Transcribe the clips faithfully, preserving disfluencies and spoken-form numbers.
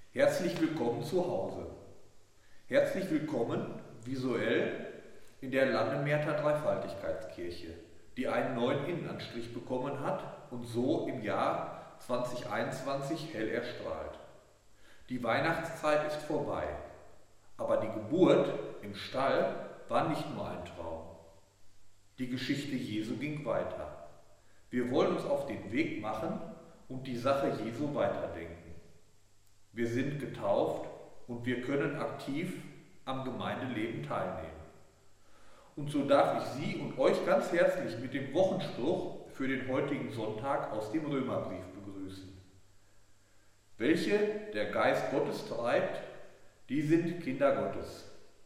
Herzlich willkommen zu Hause. Herzlich willkommen visuell in der Landemerter Dreifaltigkeitskirche, die einen neuen Innenanstrich bekommen hat und so im Jahr zwanzig einundzwanzig hell erstrahlt. Die Weihnachtszeit ist vorbei, aber die Geburt im Stall war nicht nur ein Traum. Die Geschichte Jesu ging weiter. Wir wollen uns auf den Weg machen und die Sache Jesu weiterdenken. Wir sind getauft und wir können aktiv am Gemeindeleben teilnehmen. Und so darf ich Sie und euch ganz herzlich mit dem Wochenspruch für den heutigen Sonntag aus dem Römerbrief begrüßen. Welche der Geist Gottes treibt, die sind Kinder Gottes.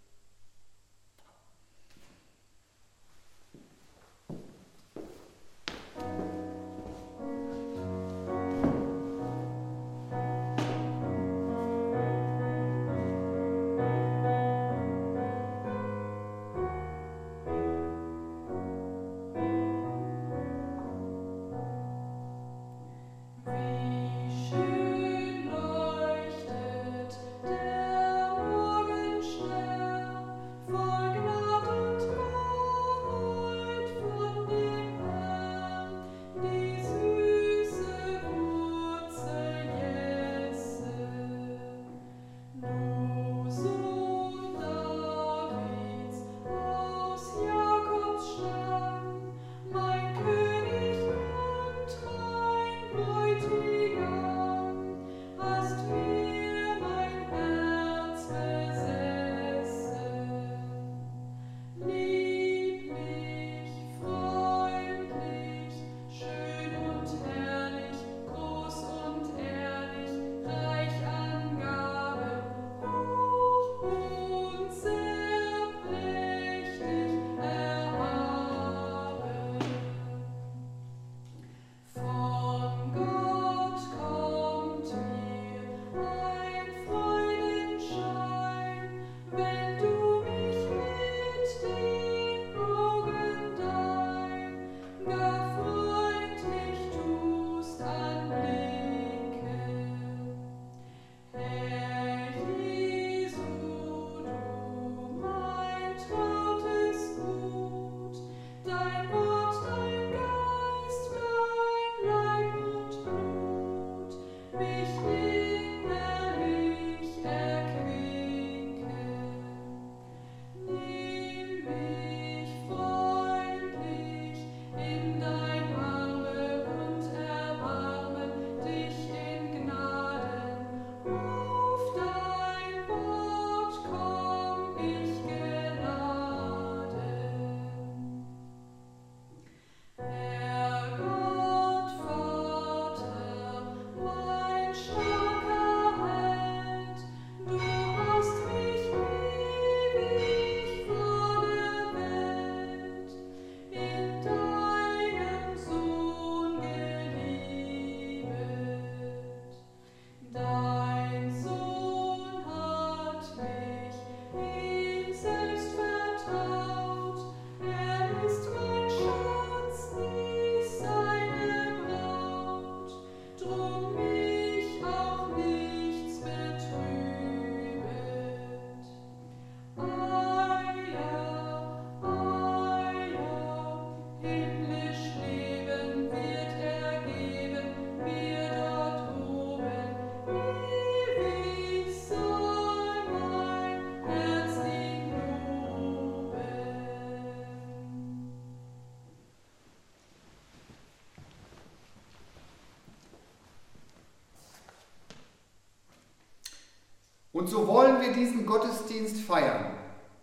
Und so wollen wir diesen Gottesdienst feiern,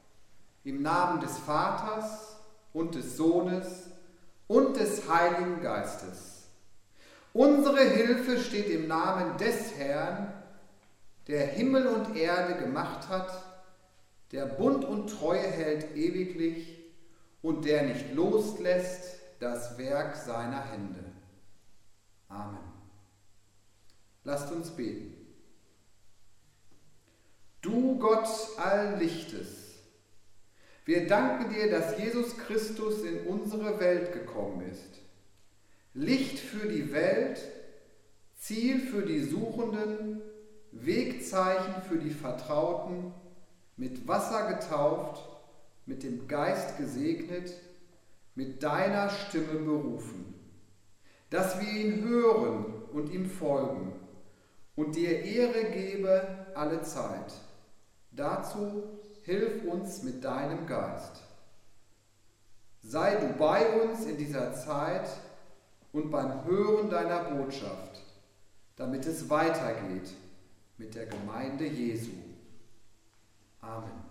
im Namen des Vaters und des Sohnes und des Heiligen Geistes. Unsere Hilfe steht im Namen des Herrn, der Himmel und Erde gemacht hat, der Bund und Treue hält ewiglich und der nicht loslässt das Werk seiner Hände. Amen. Lasst uns beten. Du Gott allen Lichtes, wir danken dir, dass Jesus Christus in unsere Welt gekommen ist. Licht für die Welt, Ziel für die Suchenden, Wegzeichen für die Vertrauten, mit Wasser getauft, mit dem Geist gesegnet, mit deiner Stimme berufen, dass wir ihn hören und ihm folgen und dir Ehre gebe alle Zeit. Dazu hilf uns mit deinem Geist. Sei du bei uns in dieser Zeit und beim Hören deiner Botschaft, damit es weitergeht mit der Gemeinde Jesu. Amen.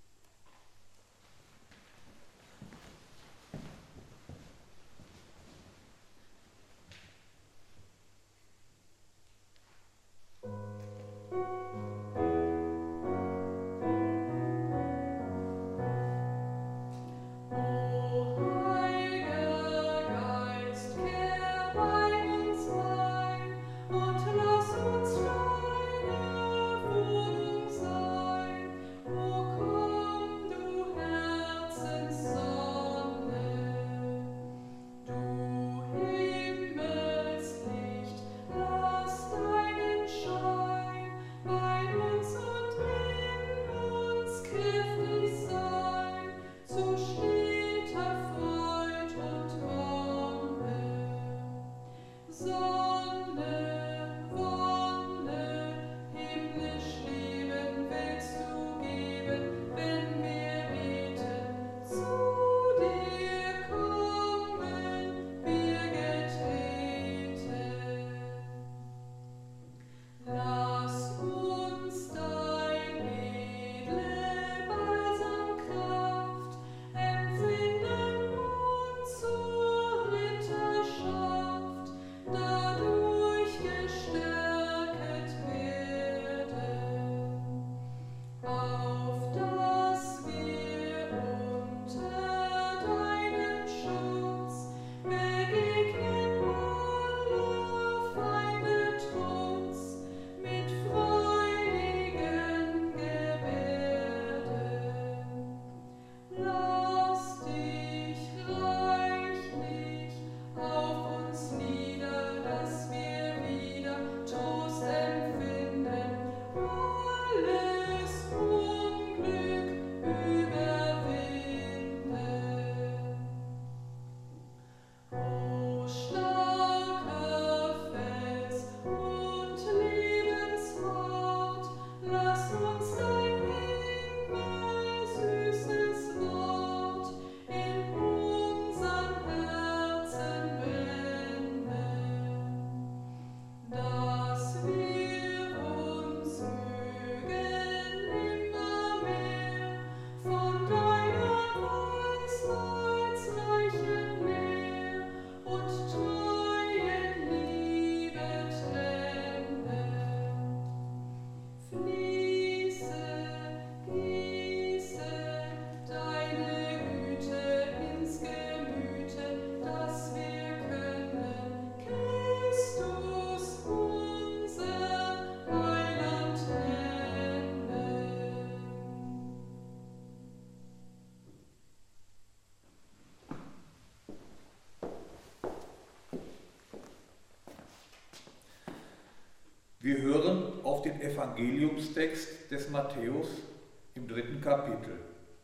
Wir hören auf den Evangeliumstext des Matthäus im dritten Kapitel.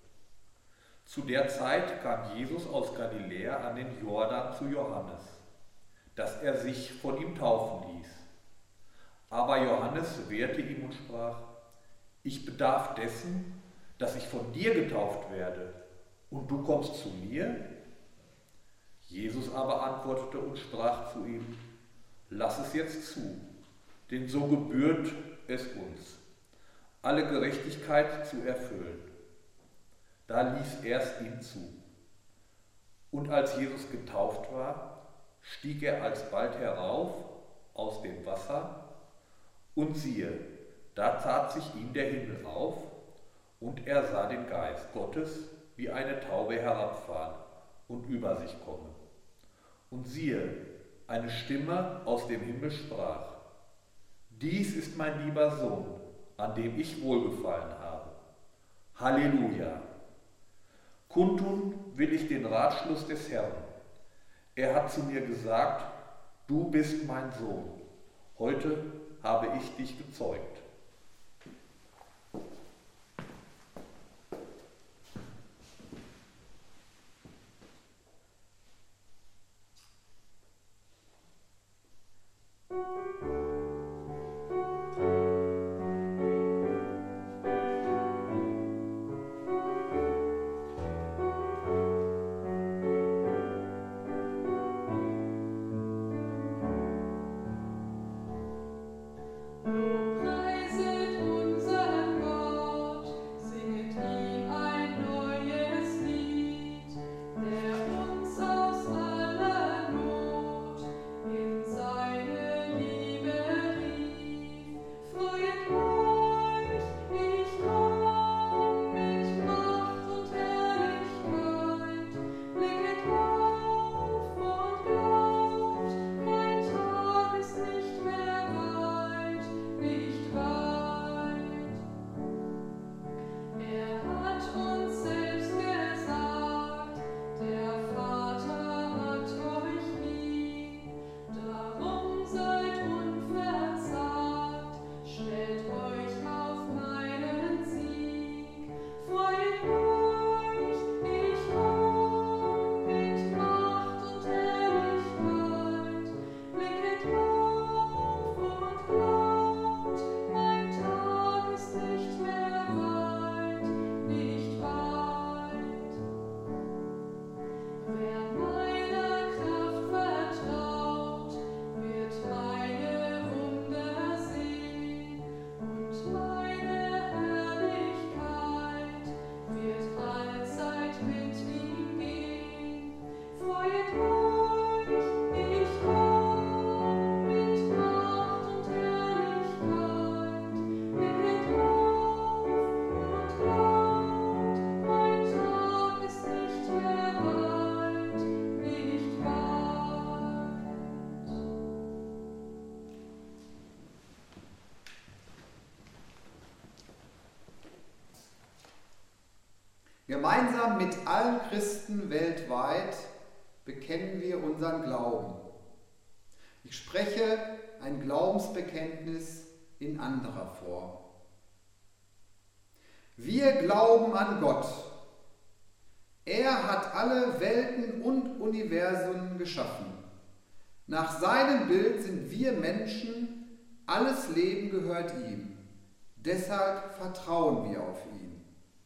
Zu der Zeit kam Jesus aus Galiläa an den Jordan zu Johannes, dass er sich von ihm taufen ließ. Aber Johannes wehrte ihm und sprach: Ich bedarf dessen, dass ich von dir getauft werde, und du kommst zu mir? Jesus aber antwortete und sprach zu ihm: Lass es jetzt zu, denn so gebührt es uns, alle Gerechtigkeit zu erfüllen. Da ließ er es ihm zu. Und als Jesus getauft war, stieg er alsbald herauf aus dem Wasser, und siehe, da tat sich ihm der Himmel auf, und er sah den Geist Gottes wie eine Taube herabfahren und über sich kommen. Und siehe, eine Stimme aus dem Himmel sprach: Dies ist mein lieber Sohn, an dem ich wohlgefallen habe. Halleluja! Kundtun will ich den Ratschluss des Herrn. Er hat zu mir gesagt: Du bist mein Sohn. Heute habe ich dich gezeugt. Gemeinsam mit allen Christen weltweit bekennen wir unseren Glauben. Ich spreche ein Glaubensbekenntnis in anderer Form. Wir glauben an Gott. Er hat alle Welten und Universen geschaffen. Nach seinem Bild sind wir Menschen, alles Leben gehört ihm. Deshalb vertrauen wir auf ihn.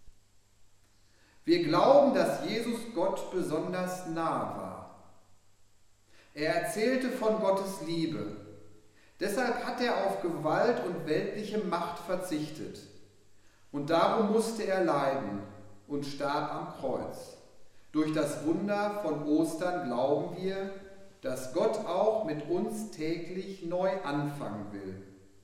Wir glauben, dass Jesus Gott besonders nah war. Er erzählte von Gottes Liebe. Deshalb hat er auf Gewalt und weltliche Macht verzichtet. Und darum musste er leiden und starb am Kreuz. Durch das Wunder von Ostern glauben wir, dass Gott auch mit uns täglich neu anfangen will.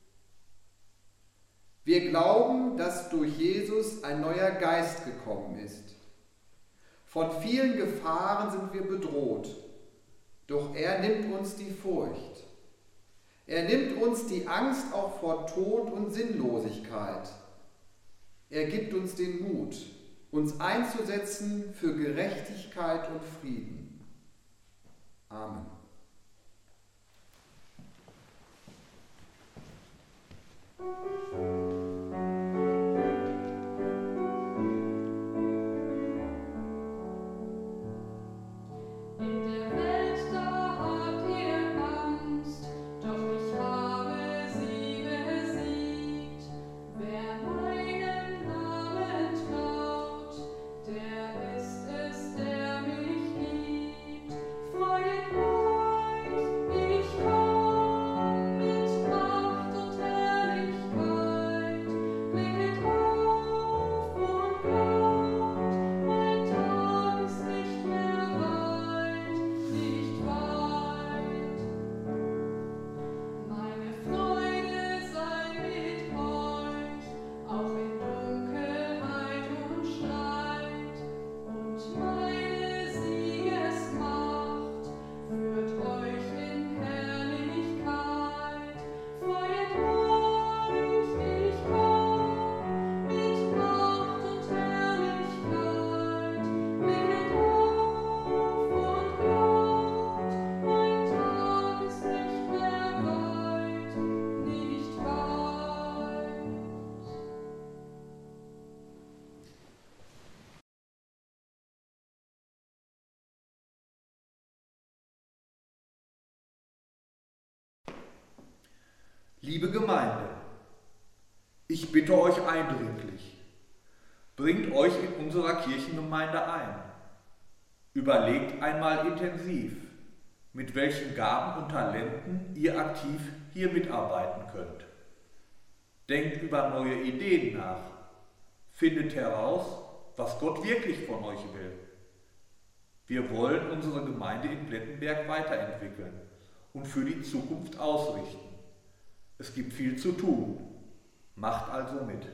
Wir glauben, dass durch Jesus ein neuer Geist gekommen ist. Von vielen Gefahren sind wir bedroht, doch er nimmt uns die Furcht. Er nimmt uns die Angst auch vor Tod und Sinnlosigkeit. Er gibt uns den Mut, uns einzusetzen für Gerechtigkeit und Frieden. Amen. Liebe Gemeinde, ich bitte euch eindringlich, bringt euch in unserer Kirchengemeinde ein. Überlegt einmal intensiv, mit welchen Gaben und Talenten ihr aktiv hier mitarbeiten könnt. Denkt über neue Ideen nach, findet heraus, was Gott wirklich von euch will. Wir wollen unsere Gemeinde in Plettenberg weiterentwickeln und für die Zukunft ausrichten. Es gibt viel zu tun. Macht also mit.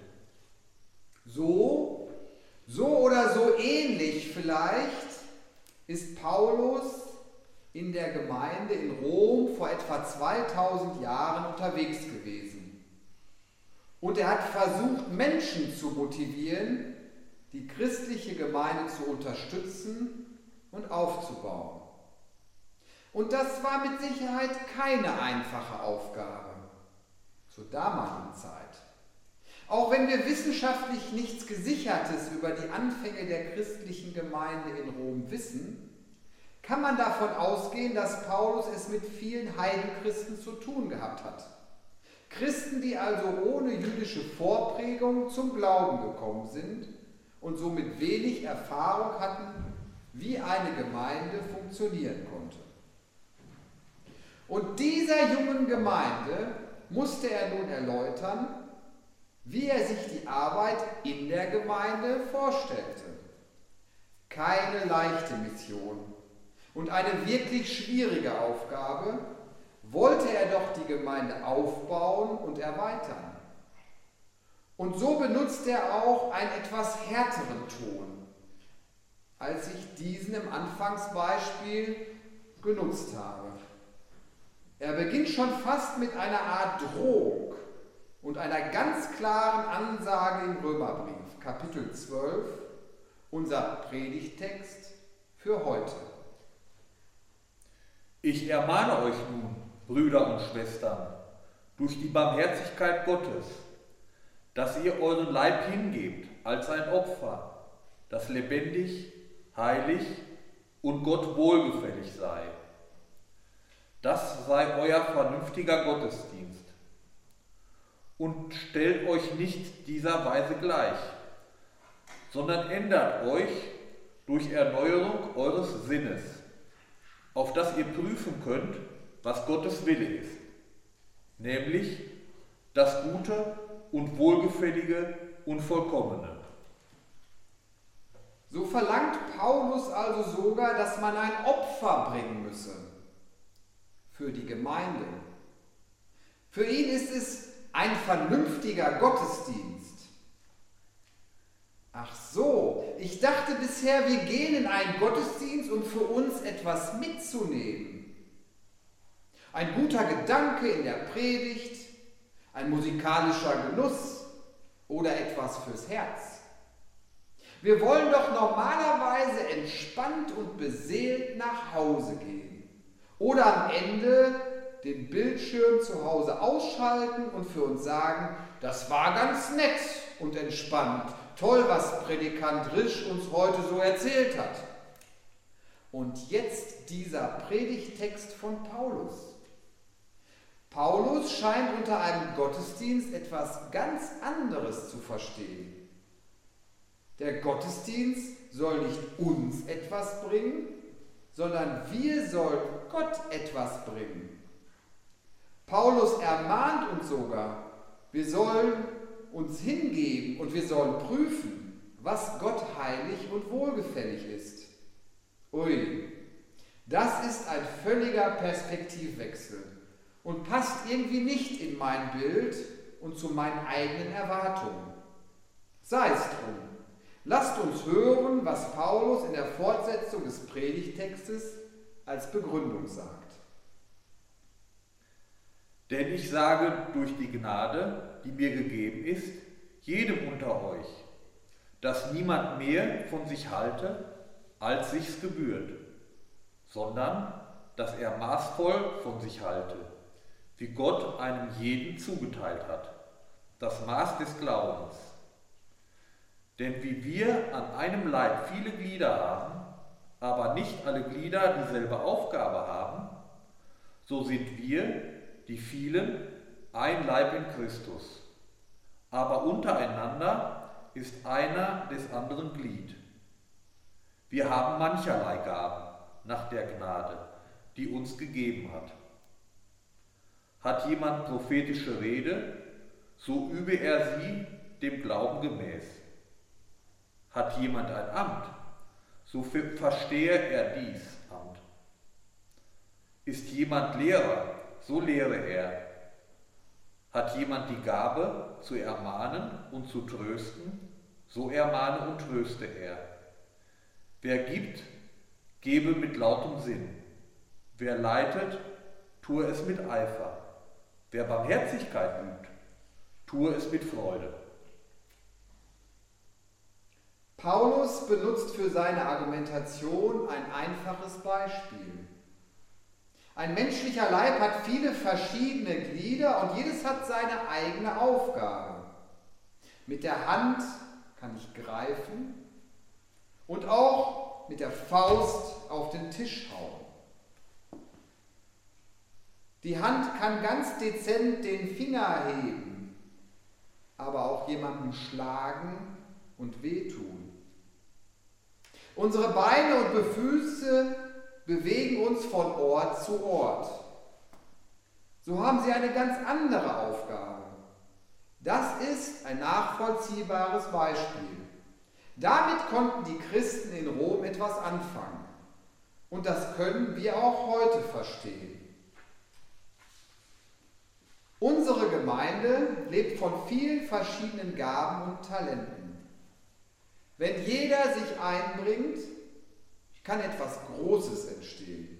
So, so oder so ähnlich vielleicht ist Paulus in der Gemeinde in Rom vor etwa zweitausend Jahren unterwegs gewesen. Und er hat versucht, Menschen zu motivieren, die christliche Gemeinde zu unterstützen und aufzubauen. Und das war mit Sicherheit keine einfache Aufgabe zur damaligen Zeit. Auch wenn wir wissenschaftlich nichts Gesichertes über die Anfänge der christlichen Gemeinde in Rom wissen, kann man davon ausgehen, dass Paulus es mit vielen Heidenchristen zu tun gehabt hat. Christen, die also ohne jüdische Vorprägung zum Glauben gekommen sind und somit wenig Erfahrung hatten, wie eine Gemeinde funktionieren konnte. Und dieser jungen Gemeinde musste er nun erläutern, wie er sich die Arbeit in der Gemeinde vorstellte. Keine leichte Mission und eine wirklich schwierige Aufgabe, wollte er doch die Gemeinde aufbauen und erweitern. Und so benutzt er auch einen etwas härteren Ton, als ich diesen im Anfangsbeispiel genutzt habe. Er beginnt schon fast mit einer Art Drohung und einer ganz klaren Ansage im Römerbrief, Kapitel zwölf, unser Predigttext für heute. Ich ermahne euch nun, Brüder und Schwestern, durch die Barmherzigkeit Gottes, dass ihr euren Leib hingebt als ein Opfer, das lebendig, heilig und Gott wohlgefällig sei. Das sei euer vernünftiger Gottesdienst. Und stellt euch nicht dieser Weise gleich, sondern ändert euch durch Erneuerung eures Sinnes, auf dass ihr prüfen könnt, was Gottes Wille ist, nämlich das Gute und Wohlgefällige und Vollkommene. So verlangt Paulus also sogar, dass man ein Opfer bringen müsse für die Gemeinde. Für ihn ist es ein vernünftiger Gottesdienst. Ach so, ich dachte bisher, wir gehen in einen Gottesdienst, um für uns etwas mitzunehmen. Ein guter Gedanke in der Predigt, ein musikalischer Genuss oder etwas fürs Herz. Wir wollen doch normalerweise entspannt und beseelt nach Hause gehen oder am Ende den Bildschirm zu Hause ausschalten und für uns sagen, das war ganz nett und entspannt. Toll, was Predikant Risch uns heute so erzählt hat. Und jetzt dieser Predigttext von Paulus. Paulus scheint unter einem Gottesdienst etwas ganz anderes zu verstehen. Der Gottesdienst soll nicht uns etwas bringen, sondern wir sollen Gott etwas bringen. Paulus ermahnt uns sogar, wir sollen uns hingeben und wir sollen prüfen, was Gott heilig und wohlgefällig ist. Ui, das ist ein völliger Perspektivwechsel und passt irgendwie nicht in mein Bild und zu meinen eigenen Erwartungen. Sei es drum. Lasst uns hören, was Paulus in der Fortsetzung des Predigtextes als Begründung sagt. Denn ich sage durch die Gnade, die mir gegeben ist, jedem unter euch, dass niemand mehr von sich halte, als sich's gebührt, sondern dass er maßvoll von sich halte, wie Gott einem jeden zugeteilt hat, das Maß des Glaubens. Denn wie wir an einem Leib viele Glieder haben, aber nicht alle Glieder dieselbe Aufgabe haben, so sind wir, die vielen, ein Leib in Christus. Aber untereinander ist einer des anderen Glied. Wir haben mancherlei Gaben nach der Gnade, die uns gegeben hat. Hat jemand prophetische Rede, so übe er sie dem Glauben gemäß. Hat jemand ein Amt, so verstehe er dies Amt. Ist jemand Lehrer, so lehre er. Hat jemand die Gabe, zu ermahnen und zu trösten, so ermahne und tröste er. Wer gibt, gebe mit lautem Sinn. Wer leitet, tue es mit Eifer. Wer Barmherzigkeit übt, tue es mit Freude. Paulus benutzt für seine Argumentation ein einfaches Beispiel. Ein menschlicher Leib hat viele verschiedene Glieder und jedes hat seine eigene Aufgabe. Mit der Hand kann ich greifen und auch mit der Faust auf den Tisch hauen. Die Hand kann ganz dezent den Finger heben, aber auch jemanden schlagen und wehtun. Unsere Beine und Füße bewegen uns von Ort zu Ort. So haben sie eine ganz andere Aufgabe. Das ist ein nachvollziehbares Beispiel. Damit konnten die Christen in Rom etwas anfangen. Und das können wir auch heute verstehen. Unsere Gemeinde lebt von vielen verschiedenen Gaben und Talenten. Wenn jeder sich einbringt, kann etwas Großes entstehen.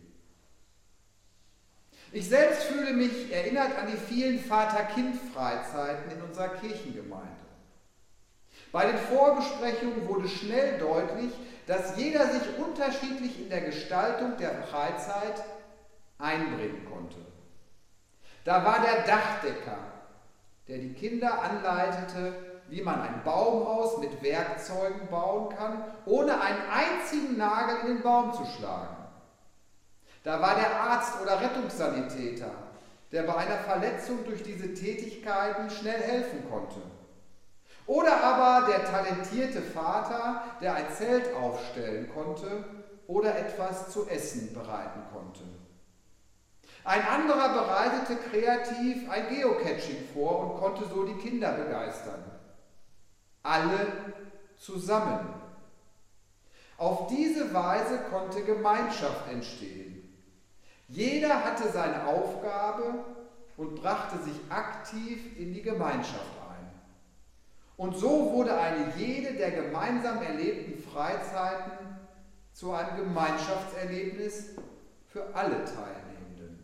Ich selbst fühle mich erinnert an die vielen Vater-Kind-Freizeiten in unserer Kirchengemeinde. Bei den Vorbesprechungen wurde schnell deutlich, dass jeder sich unterschiedlich in der Gestaltung der Freizeit einbringen konnte. Da war der Dachdecker, der die Kinder anleitete, wie man ein Baumhaus mit Werkzeugen bauen kann, ohne einen einzigen Nagel in den Baum zu schlagen. Da war der Arzt oder Rettungssanitäter, der bei einer Verletzung durch diese Tätigkeiten schnell helfen konnte. Oder aber der talentierte Vater, der ein Zelt aufstellen konnte oder etwas zu essen bereiten konnte. Ein anderer bereitete kreativ ein Geocaching vor und konnte so die Kinder begeistern. Alle zusammen. Auf diese Weise konnte Gemeinschaft entstehen. Jeder hatte seine Aufgabe und brachte sich aktiv in die Gemeinschaft ein. Und so wurde eine jede der gemeinsam erlebten Freizeiten zu einem Gemeinschaftserlebnis für alle Teilnehmenden.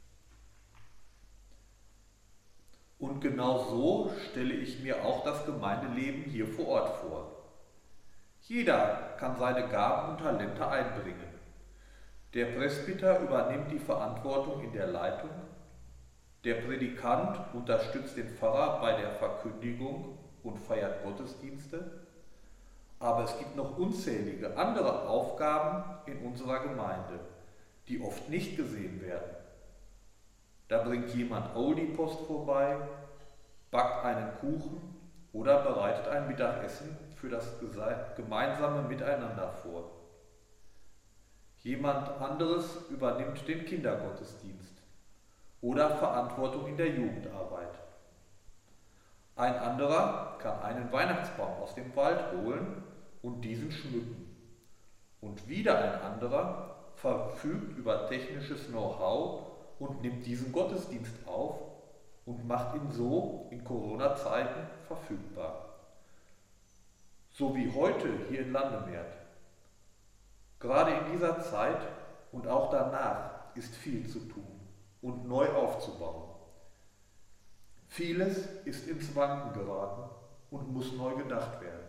Und genau so stelle ich mir auch das Gemeindeleben hier vor Ort vor. Jeder kann seine Gaben und Talente einbringen. Der Presbyter übernimmt die Verantwortung in der Leitung, der Predikant unterstützt den Pfarrer bei der Verkündigung und feiert Gottesdienste, aber es gibt noch unzählige andere Aufgaben in unserer Gemeinde, die oft nicht gesehen werden. Da bringt jemand Oldie-Post vorbei, backt einen Kuchen oder bereitet ein Mittagessen für das gemeinsame Miteinander vor. Jemand anderes übernimmt den Kindergottesdienst oder Verantwortung in der Jugendarbeit. Ein anderer kann einen Weihnachtsbaum aus dem Wald holen und diesen schmücken. Und wieder ein anderer verfügt über technisches Know-how und nimmt diesen Gottesdienst auf und macht ihn so in Corona-Zeiten verfügbar. So wie heute hier in Landemert. Gerade in dieser Zeit und auch danach ist viel zu tun und neu aufzubauen. Vieles ist ins Wanken geraten und muss neu gedacht werden.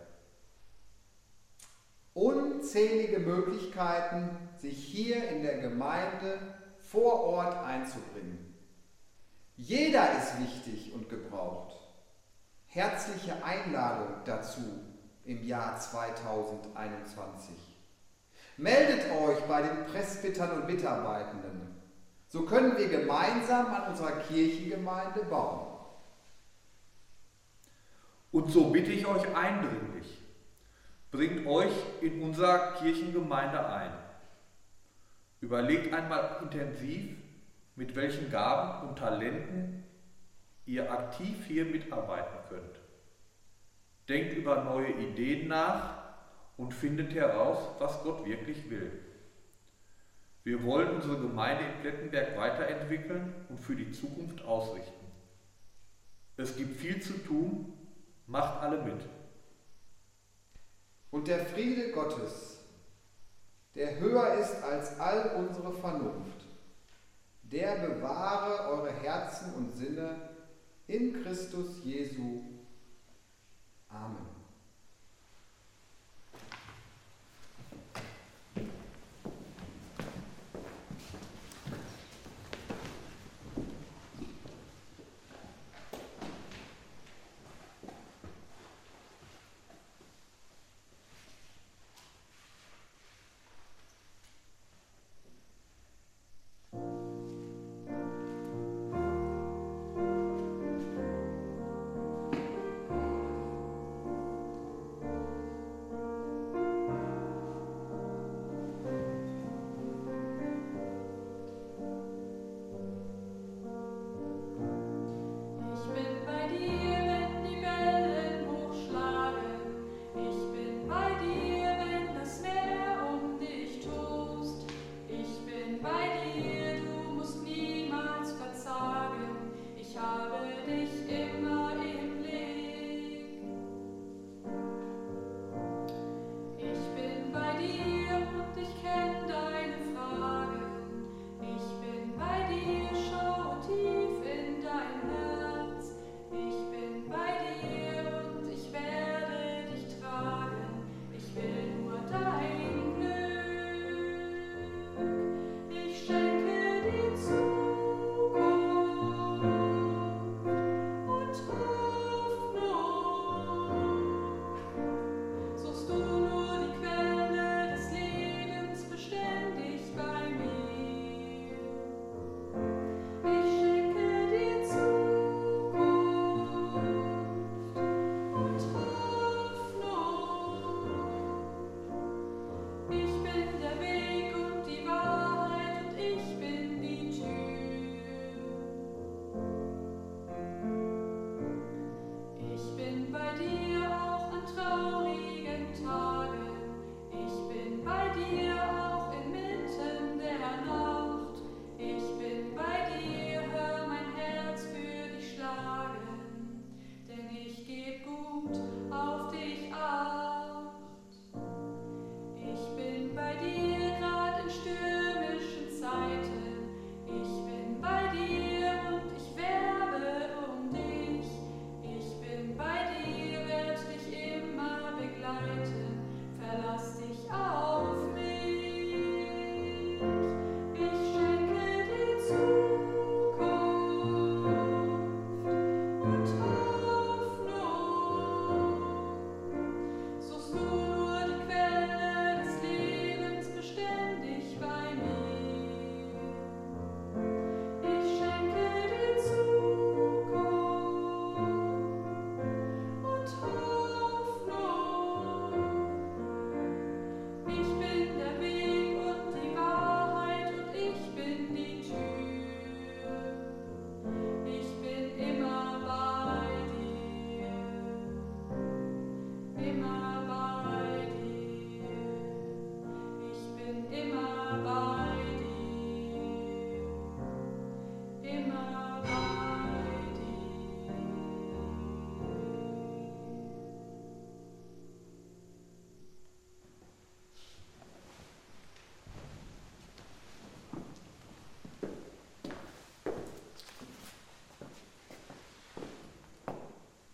Unzählige Möglichkeiten, sich hier in der Gemeinde vor Ort einzubringen. Jeder ist wichtig und gebraucht. Herzliche Einladung dazu im Jahr zweitausendeinundzwanzig. Meldet euch bei den Presbytern und Mitarbeitenden. So können wir gemeinsam an unserer Kirchengemeinde bauen. Und so bitte ich euch eindringlich, bringt euch in unserer Kirchengemeinde ein. Überlegt einmal intensiv, mit welchen Gaben und Talenten ihr aktiv hier mitarbeiten könnt. Denkt über neue Ideen nach und findet heraus, was Gott wirklich will. Wir wollen unsere Gemeinde in Plettenberg weiterentwickeln und für die Zukunft ausrichten. Es gibt viel zu tun, macht alle mit. Und der Friede Gottes, der höher ist als all unsere Vernunft, der bewahre eure Herzen und Sinne in Christus Jesu. Amen.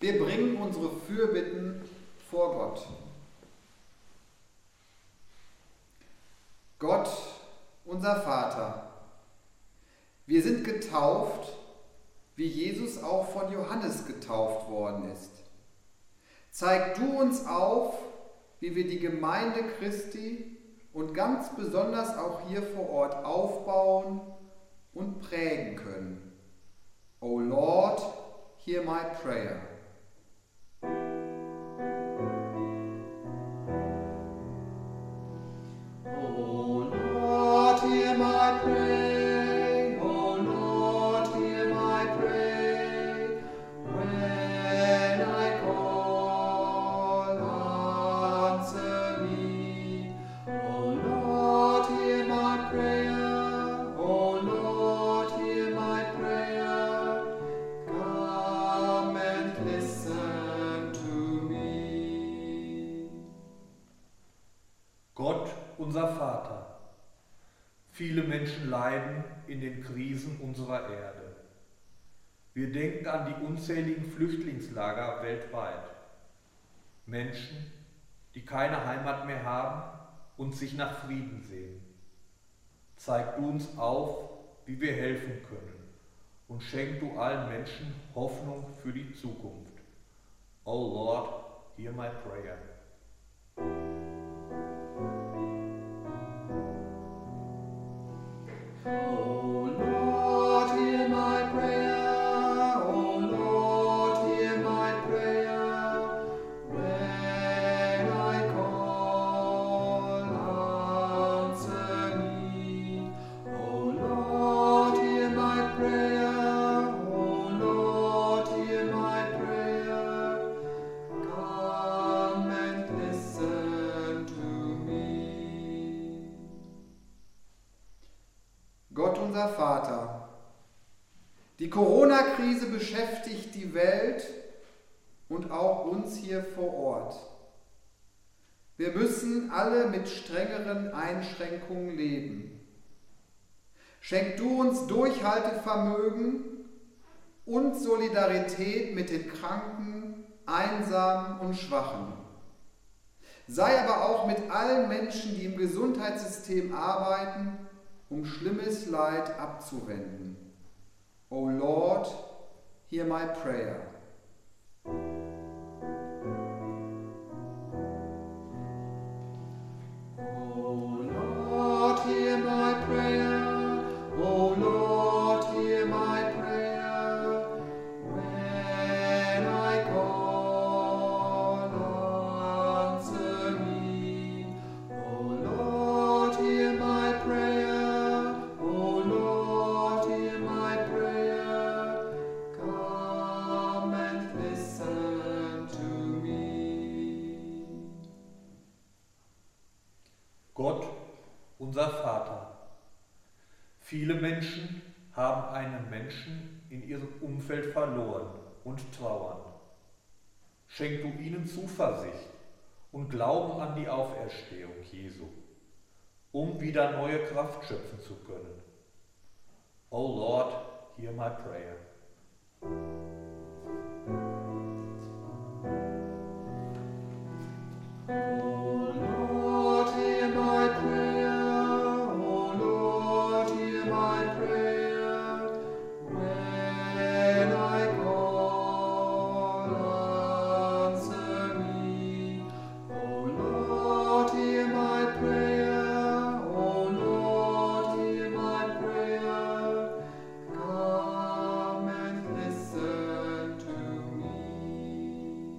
Wir bringen unsere Fürbitten vor Gott. Gott, unser Vater, wir sind getauft, wie Jesus auch von Johannes getauft worden ist. Zeig du uns auf, wie wir die Gemeinde Christi und ganz besonders auch hier vor Ort aufbauen und prägen können. O Lord, hear my prayer. O Lord, hear my prayer. O Lord, hear my prayer. When I call, answer me. O Lord, hear my prayer. O Lord, hear my prayer. Come and listen to me. Gott, unser Vater, viele Menschen leiden in den Krisen unserer Erde. Wir denken an die unzähligen Flüchtlingslager weltweit. Menschen, die keine Heimat mehr haben und sich nach Frieden sehen. Zeig du uns auf, wie wir helfen können, und schenk du allen Menschen Hoffnung für die Zukunft. O Lord, hear my prayer. O Lord, hear my prayer. O Lord, hear my prayer. When I call, answer me. O Lord, hear my prayer. O Lord, hear my prayer. Come and listen to me. Gott, unser Vater, die Corona-Krise beschäftigt die Welt und auch uns hier vor Ort. Wir müssen alle mit strengeren Einschränkungen leben. Schenk du uns Durchhaltevermögen und Solidarität mit den Kranken, Einsamen und Schwachen. Sei aber auch mit allen Menschen, die im Gesundheitssystem arbeiten, um schlimmes Leid abzuwenden. O Lord, hear my prayer. O Lord, hear my prayer. O Lord, hear my prayer. When I call, answer me. O Lord, hear my prayer. O Lord, hear my prayer. Come and listen to me. Gott, unser Vater, viele Menschen haben einen Menschen in ihrem Umfeld verloren und trauern. Schenk du ihnen Zuversicht und Glauben an die Auferstehung Jesu, um wieder neue Kraft schöpfen zu können. O Lord, hear my prayer. O Lord, hear my prayer. O Lord, hear my prayer. When I call, answer me. O Lord, hear my prayer. O Lord, hear my prayer. Come and listen to me.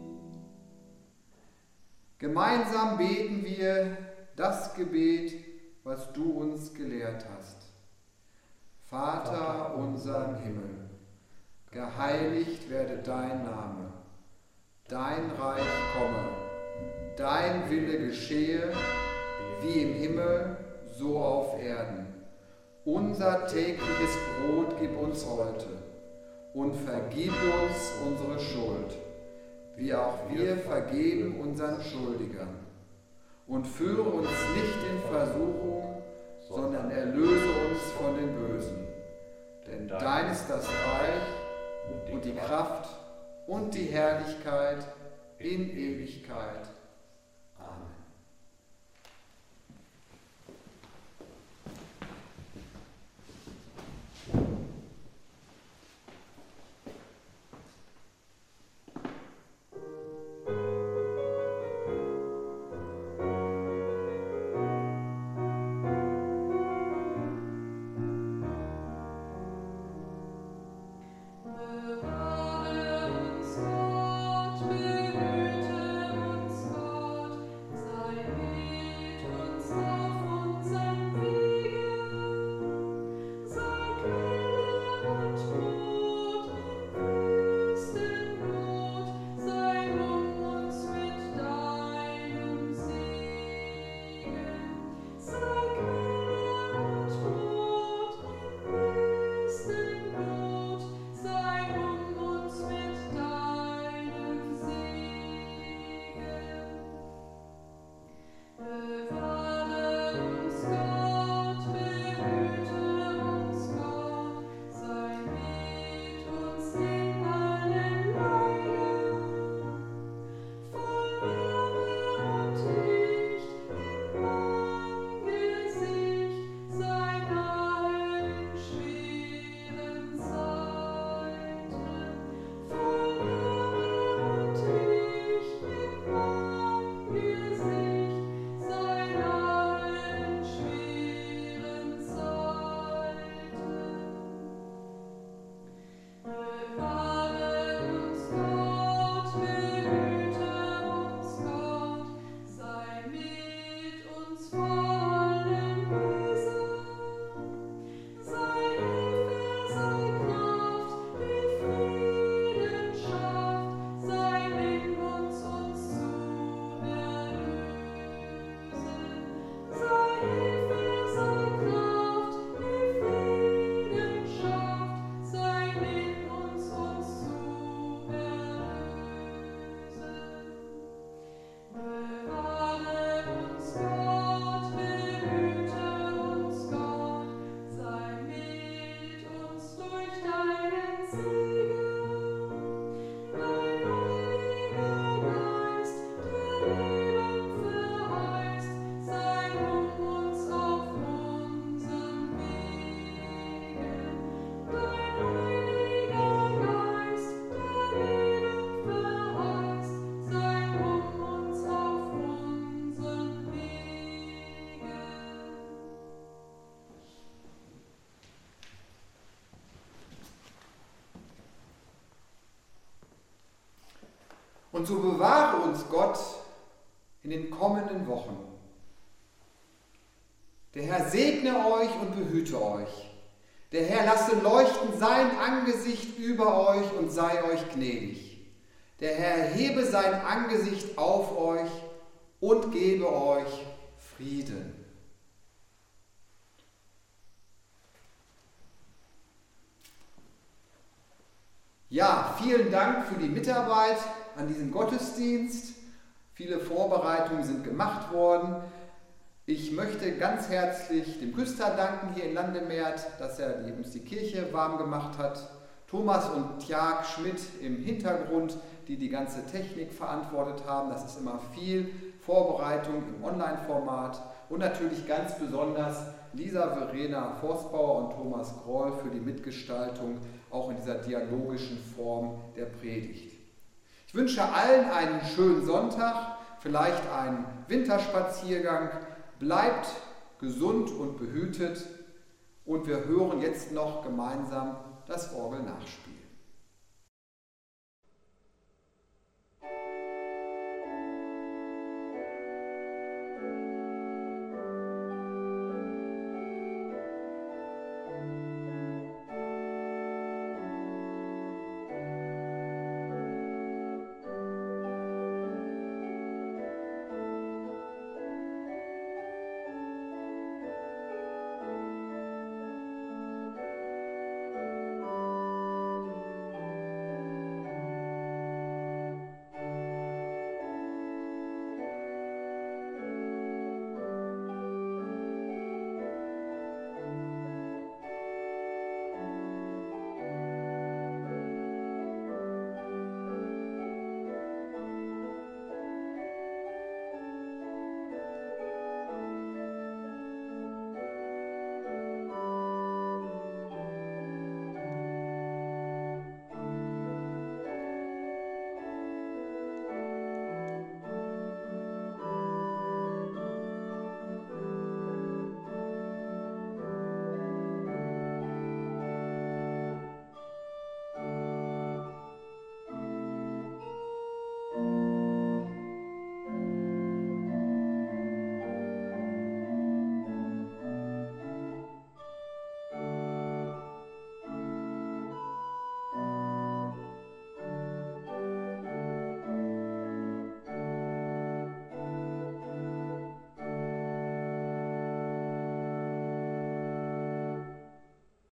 Gemeinsam beten wir das Gebet, was du uns gelehrt hast. Vater unser im Himmel, geheiligt werde dein Name, dein Reich komme, dein Wille geschehe, wie im Himmel, so auf Erden. Unser tägliches Brot gib uns heute und vergib uns unsere Schuld, wie auch wir vergeben unseren Schuldigern. Und führe uns nicht in Versuchung, sondern erlöse uns von dem Bösen. Denn dein ist das Reich und die Kraft und die Herrlichkeit in Ewigkeit. Amen. Und so bewahre uns Gott in den kommenden Wochen. Der Herr segne euch und behüte euch. Der Herr lasse leuchten sein Angesicht über euch und sei euch gnädig. Der Herr hebe sein Angesicht auf euch und gebe euch Frieden. Ja, vielen Dank für die Mitarbeit an diesem Gottesdienst. Viele Vorbereitungen sind gemacht worden. Ich möchte ganz herzlich dem Küster danken hier in Landemert, dass er die, uns die Kirche warm gemacht hat. Thomas und Tjag Schmidt im Hintergrund, die die ganze Technik verantwortet haben. Das ist immer viel Vorbereitung im Online-Format. Und natürlich ganz besonders Lisa Verena Forstbauer und Thomas Groll für die Mitgestaltung, auch in dieser dialogischen Form der Predigt. Ich wünsche allen einen schönen Sonntag, vielleicht einen Winterspaziergang. Bleibt gesund und behütet und wir hören jetzt noch gemeinsam das Orgelnachspiel.